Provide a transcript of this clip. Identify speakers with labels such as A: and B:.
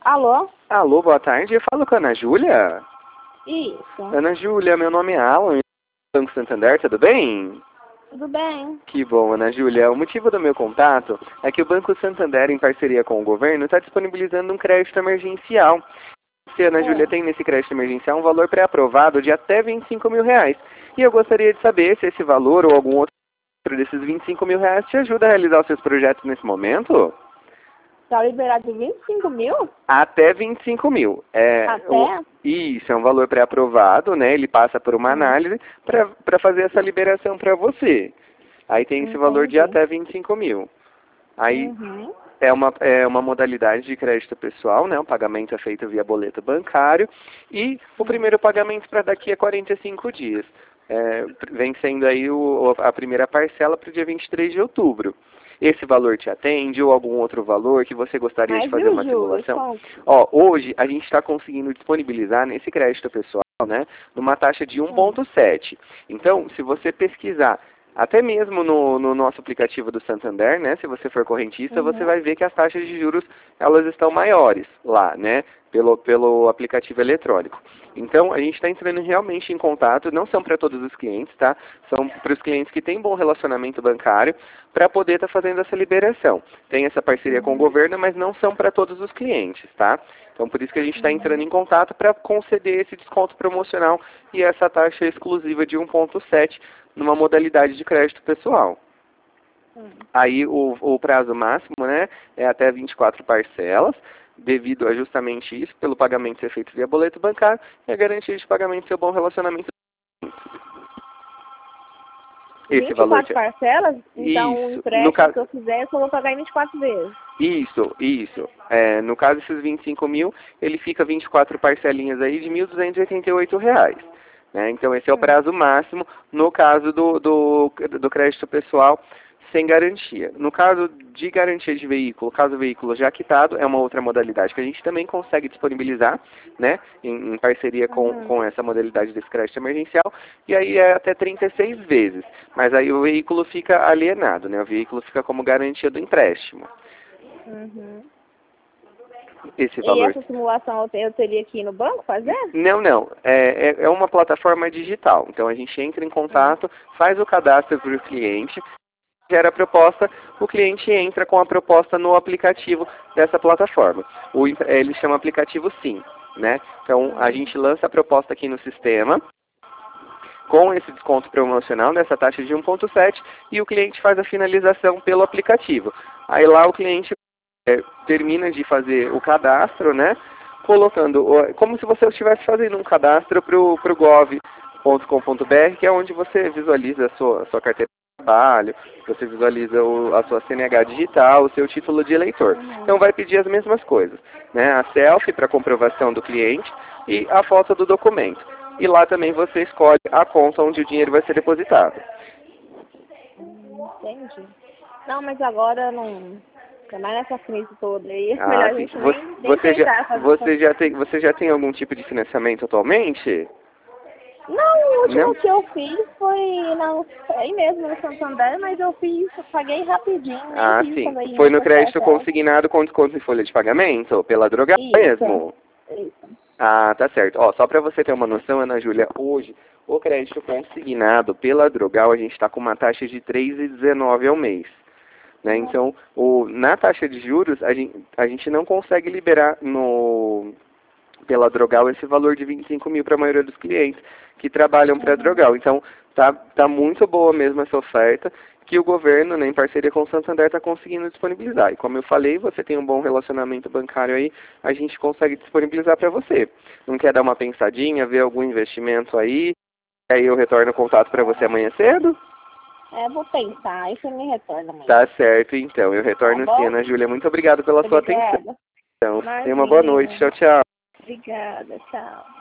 A: Alô?
B: Alô, boa tarde. Eu falo com a Ana Júlia.
A: Isso.
B: Ana Júlia, meu nome é Alan, do Banco Santander, tudo bem?
A: Tudo bem?
B: Que bom, Ana Júlia. O motivo do meu contato é que o Banco Santander, em parceria com o governo, está disponibilizando um crédito emergencial. Você, Ana Júlia, tem nesse crédito emergencial um valor pré-aprovado de até R$ 25.000. E eu gostaria de saber se esse valor ou algum outro desses R$ 25.000 te ajuda a realizar os seus projetos nesse momento?
A: Está liberado de 25 mil?
B: Até 25 mil.
A: Até?
B: Isso, é um valor pré-aprovado, né? Ele passa por uma análise para fazer essa liberação para você. Aí tem esse valor de até 25 mil. Aí é uma modalidade de crédito pessoal, né? O pagamento é feito via boleto bancário. E o primeiro pagamento para daqui a 45 dias. Vencendo aí a primeira parcela para o dia 23 de outubro. Esse valor te atende ou algum outro valor que você gostaria de fazer uma simulação? Ó, hoje a gente está conseguindo disponibilizar nesse crédito pessoal, né, numa taxa de 1,7. Então, se você pesquisar, até mesmo no nosso aplicativo do Santander, né, se você for correntista, você vai ver que as taxas de juros, elas estão maiores lá, né, pelo aplicativo eletrônico. Então, a gente está entrando realmente em contato, não são para todos os clientes, tá? São para os clientes que têm bom relacionamento bancário, para poder estar fazendo essa liberação. Tem essa parceria com o governo, mas não são para todos os clientes, tá? Então, por isso que a gente está entrando em contato para conceder esse desconto promocional e essa taxa exclusiva de 1,7 numa modalidade de crédito pessoal. Aí, o prazo máximo, né, é até 24 parcelas, devido a justamente isso, pelo pagamento ser feito via boleto bancário e a garantia de pagamento do seu bom relacionamento. Esse
A: 24
B: valor
A: parcelas? Então, o empréstimo que eu fizer, eu só vou pagar em 24 vezes.
B: Isso. No caso, esses 25 mil, ele fica 24 parcelinhas aí de R$ 1.288. Né? Então, esse é o prazo máximo no caso do crédito pessoal sem garantia. No caso de garantia de veículo, caso o veículo já quitado, é uma outra modalidade que a gente também consegue disponibilizar, né, em parceria com essa modalidade desse crédito emergencial, e aí é até 36 vezes. Mas aí o veículo fica alienado, né, o veículo fica como garantia do empréstimo. Esse valor...
A: E essa simulação eu teria que ir no banco fazer?
B: Não. É uma plataforma digital. Então a gente entra em contato, faz o cadastro para o cliente, gera a proposta, o cliente entra com a proposta no aplicativo dessa plataforma. Ele chama aplicativo Sim, né? Então, a gente lança a proposta aqui no sistema, com esse desconto promocional, nessa taxa de 1,7, e o cliente faz a finalização pelo aplicativo. Aí lá o cliente termina de fazer o cadastro, né? Colocando, como se você estivesse fazendo um cadastro para o gov.com.br, que é onde você visualiza a sua carteira de trabalho, você visualiza a sua CNH digital, o seu título de eleitor. Então vai pedir as mesmas coisas, né? A selfie para comprovação do cliente e a foto do documento. E lá também você escolhe a conta onde o dinheiro vai ser depositado.
A: Entendi. Não, mas agora não... Ainda mais nessa crise toda aí, é melhor a gente nem tentar fazer
B: você já tem algum tipo de financiamento atualmente?
A: Não, o último que eu fiz foi aí mesmo no Santander, mas eu paguei rapidinho.
B: Sim. Foi no crédito consignado com desconto em folha de pagamento? Pela Drogal mesmo?
A: Isso.
B: Ah, tá certo. Ó, só para você ter uma noção, Ana Júlia, hoje o crédito consignado pela Drogal, a gente está com uma taxa de R$ 3,19 ao mês. Né? Então, na taxa de juros, a gente não consegue liberar pela Drogal esse valor de 25 mil para a maioria dos clientes que trabalham para a Drogal. Então, tá muito boa mesmo essa oferta que o governo, né, em parceria com o Santander, está conseguindo disponibilizar. E como eu falei, você tem um bom relacionamento bancário aí, a gente consegue disponibilizar para você. Não quer dar uma pensadinha, ver algum investimento aí? Aí eu retorno o contato para você amanhã cedo?
A: Vou pensar, aí você me retorna amanhã.
B: Tá certo, então. Eu retorno sim, Ana Júlia. Muito obrigado pela sua atenção. Tenha uma boa noite. Tchau, tchau.
A: Obrigada, tchau.